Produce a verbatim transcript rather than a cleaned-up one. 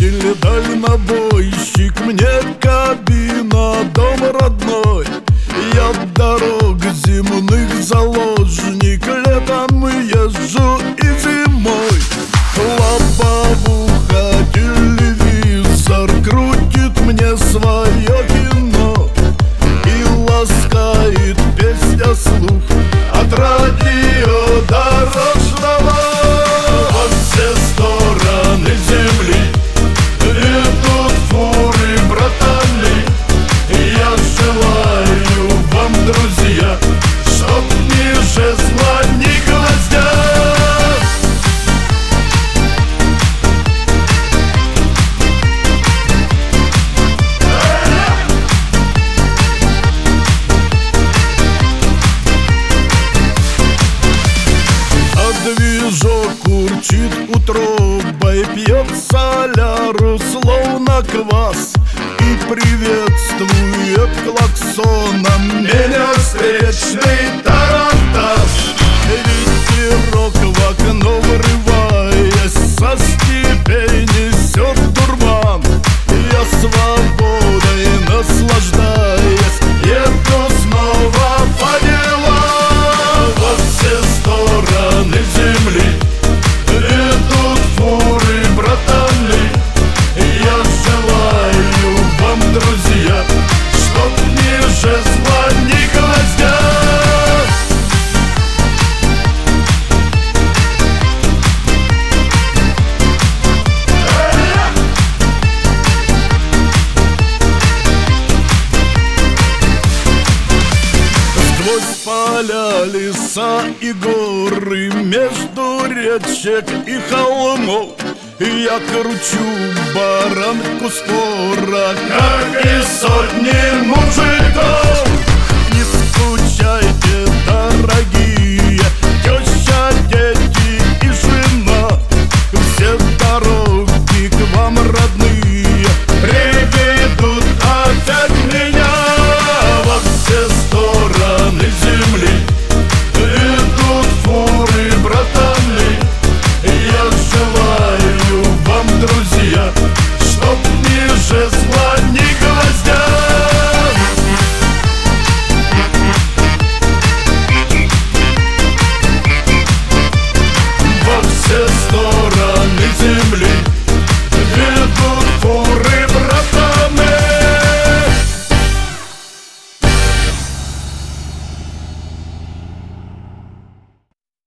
Водитель, дальнобойщик, мне кабина, дом родной. Я дорог земных заложник, летом езжу и зимой. Лобовуха, телевизор крутит мне свое кино, и ласкает песня слух от радио дорожного. Во все стороны земли идут фуры, братаны. Я желаю вам, друзья, чтоб ни жезла, ни гвоздя. Движок урчит утробой, пьет соляру, словно квас, и приветствует клаксоном меня встречный тарантас. Ветерок в окно, врываясь со степей, несет дурман. Я свободой наслаждаясь еду снова по делам. Во все стороны земли идут фуры, братаны. Я желаю вам, друзья, чтоб ни жезла, ни гвоздя. Сквозь поля, леса и горы, между речек и холмов я кручу баранку спора, как и сотни мужиков. Не скучайте, дорогие